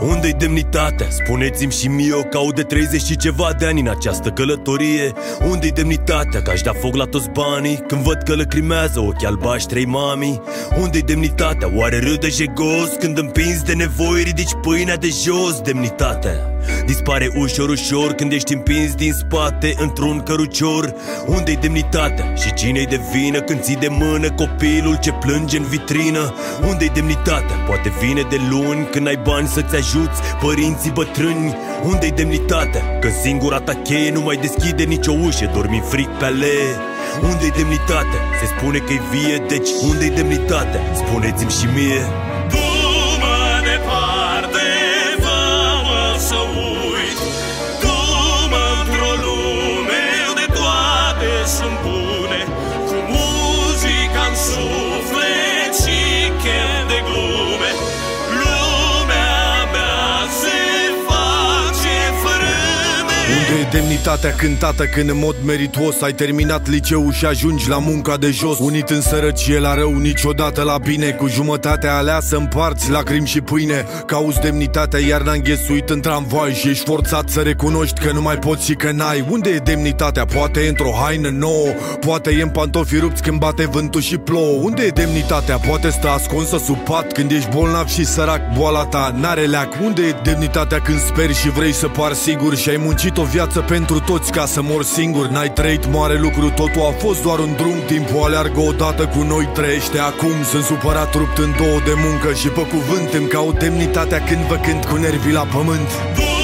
Unde-i demnitatea? Spuneți-mi și mie, că au de 30 și ceva de ani în această călătorie. Unde-i demnitatea? Că aș da foc la toți banii când văd că lăcrimează ochii albaștrei mami. Unde-i demnitatea? Oare râde jegos când împinzi de nevoi ridici pâinea de jos? Demnitatea dispare ușor, ușor când ești împins din spate într-un cărucior. Unde-i demnitatea? Și cine-i de vină când ții de mână copilul ce plânge în vitrină? Unde-i demnitatea? Poate vine de luni când ai bani să-ți ajuți părinții bătrâni. Unde-i demnitatea? Când singura ta cheie nu mai deschide nicio ușă, dormi în fric pe alee. Unde-i demnitatea? Se spune că-i vie, deci unde-i demnitatea? Spuneți-mi și mie. Sunt bune, cu muzica în suflet și chef de glume. Lumea mea se face fărâme. Unde e demnitatea cântată când în mod meritos ai terminat liceul și ajungi la munca de jos? Unit în sărăcie la rău, niciodată la bine, cu jumătatea aleasă împarți lacrimi și pâine. Cauți demnitatea iarna înghesuit în tramvai și ești forțat să recunoști că nu mai poți și că n-ai. Unde e demnitatea? Poate e într-o haină nouă, poate e în pantofi rupți când bate vântul și plouă. Unde e demnitatea? Poate stă ascunsă sub pat când ești bolnav și sărac, boala ta n-are leac. Unde e demnitatea când speri și vrei să pari sigur și ai muncit o viață pentru toți ca să mori singur? N-ai trăit mare lucru, totul a fost doar un drum. Timpul aleargă odată cu noi, trăiește acum. Sunt supărat, rupt în două de muncă și pe cuvânt îmi caut demnitatea când vă cânt cu nervii la pământ.